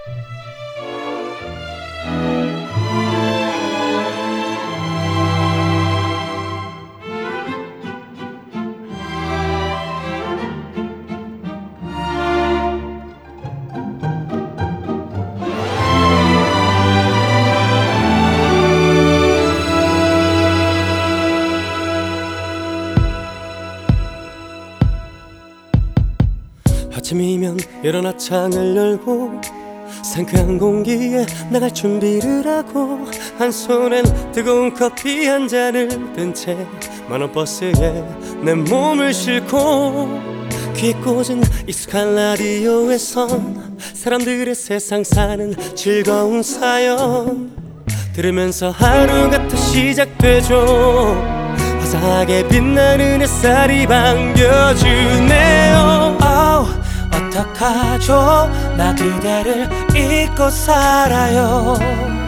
아침이면 일어나 창을 열고 상쾌한 공기에 나갈 준비를 하고 한 손엔 뜨거운 커피 한 잔을 든 채 만원 버스에 내 몸을 싣고 귀에 꽂은 익숙한 라디오에선 사람들의 세상 사는 즐거운 사연 들으면서 하루가 또 시작되죠. 화사하게 빛나는 햇살이 반겨주네요. 어떡하죠? 나 그대를 잊고 살아요.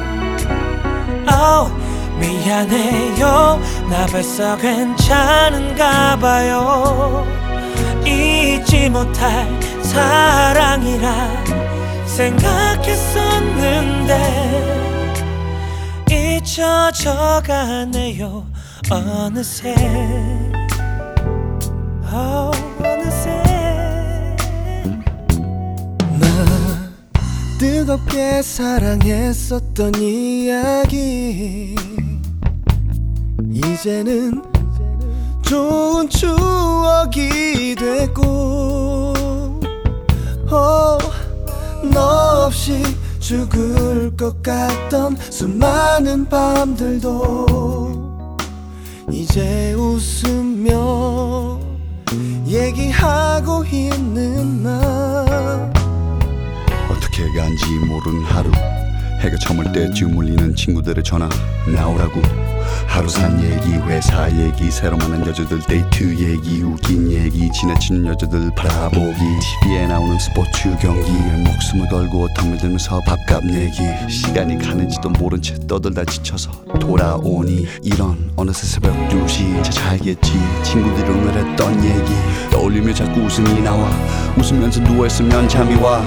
미안해요. 나 벌써 괜찮은가 봐요. 잊지 못할 사랑이라 생각했었는데 잊혀져 가네요. 어느새 어느새 뜨겁게 사랑했었던 이야기 이제는 좋은 추억이 됐고 너 없이 죽을 것 같던 수많은 밤들도 이제 웃으며 얘기하고 있는 나. 어떻게 간지 모르는 하루 해가 저물 때쯤 울리는 친구들의 전화 나오라고 하루 산 얘기 회사 얘기 새로 만난 여자들 데이트 얘기 웃긴 얘기 지나치는 여자들 바라보기 TV에 나오는 스포츠 경기 목숨을 걸고 덤을 들면서 밥값 내기 시간이 가는지도 모른 채 떠들다 지쳐서 돌아오니 이런 어느새 새벽 2시 이제 잘겠지 친구들이 오늘 했던 얘기 떠올리며 자꾸 웃음이 나와 웃으면서 누워있으면 잠이 와.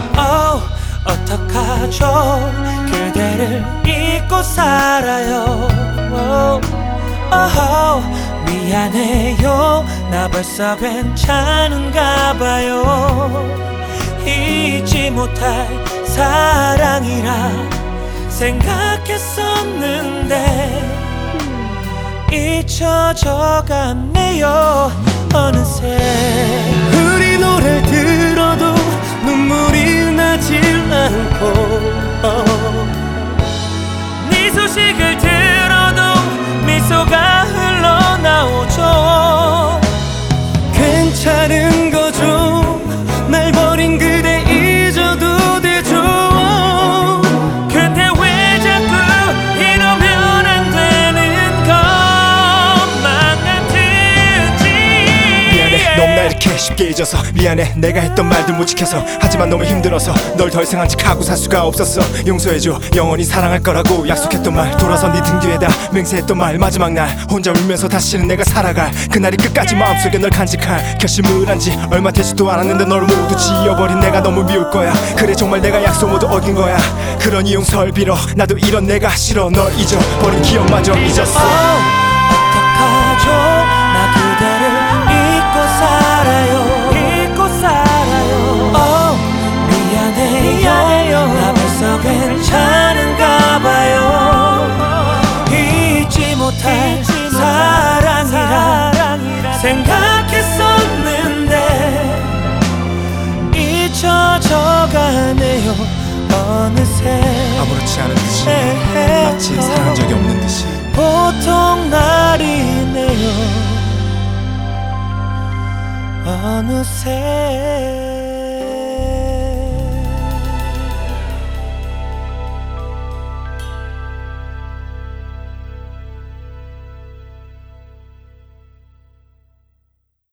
어떡하죠? 그대를 잊고 살아요. 미안해요. 나 벌써 괜찮은가 봐요. 잊지 못할 사랑이라 생각했었는데 잊혀져 갔네요. 어느새 우리 노래를 들어도 눈물이 나질 않고 네 소식을 들어도 미소가 흘러나오죠. 괜찮은 거죠. 날 버린 그대 잊어도 되죠. 근데 왜 자꾸 이러면 안 되는 것만 같은지. 미안해 너무 나 이렇게 쉽게 잊어서 미안해 내가 했던 말들 못 지켜서 하지만 너무 힘들어서 널 더 이상 안직하고 살 수가 없었어. 용서해줘 영원히 사랑할 거라고 약속했던 말 돌아서 네 등 뒤에다 맹세했던 말 마지막 날 혼자 울면서 다시는 내가 살아갈 그날이 끝까지 마음속에 널 간직할 결심을 한 지 얼마 되지도 않았는데 널 모두 지워버린 내가 너무 미울 거야. 그래 정말 내가 약속 모두 어긴 거야. 그러니 용서를 빌어 나도 이런 내가 싫어. 널 잊어버린 기억마저 잊었어. 어떡하죠? 나 그대를 잊고 살아요. 잊고 살아요. 미안해요. 나 벌써 괜찮은가 봐요. 잊지 못할 사랑이라 생각했었는데 잊혀져 가네요. 어느새 아무렇지 않은 듯이 마치 사랑한 적이 없는 듯이 보통 날이네요. 어느새